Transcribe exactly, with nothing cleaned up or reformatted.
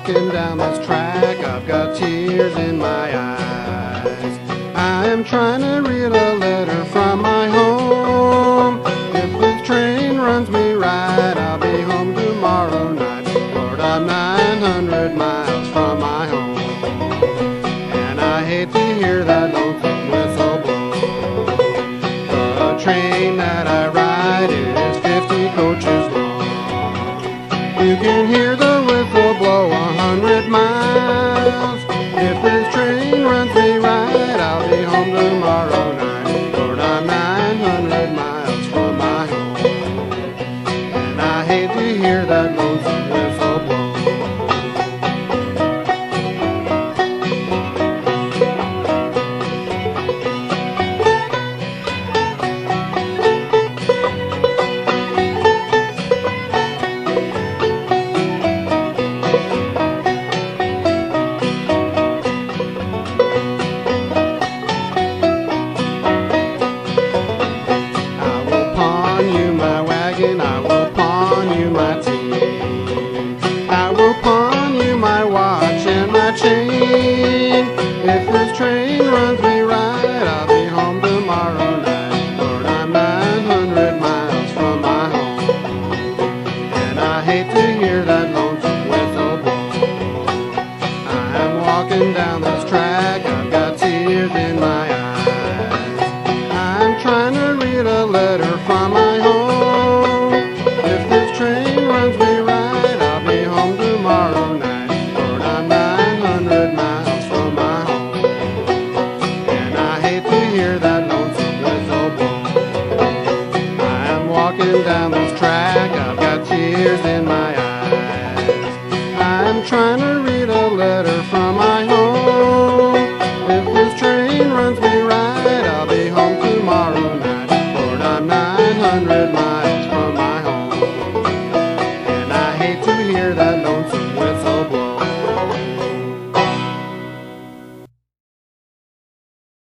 walking down this track, I've got tears in my eyes. I am trying to read a letter from my home. If this train runs me right, I'll be home tomorrow night. Lord, I'm nine hundred miles from my home, and I hate to hear that lonesome whistle blow. The train that I ride is fifty coaches long. You can hear the whistle blow a hundred miles. If this train runs me right, I'll be home tomorrow night. Lord, I'm nine hundred miles from my home, and I hate to hear that lonesome whistle blow. I will pawn you my team. I will pawn you my watch and my chain. If this train runs me right, I'll be home tomorrow night. Lord, I'm nine hundred miles from my home, and I hate to hear that lonesome whistle blow. I am walking down this track, I've got tears in my eyes. I'm trying to read a letter from my home. Down this track, I've got tears in my eyes. I'm trying to read a letter from my home. If this train runs me right, I'll be home tomorrow night. Lord, I'm nine hundred miles from my home, and I hate to hear that lonesome whistle.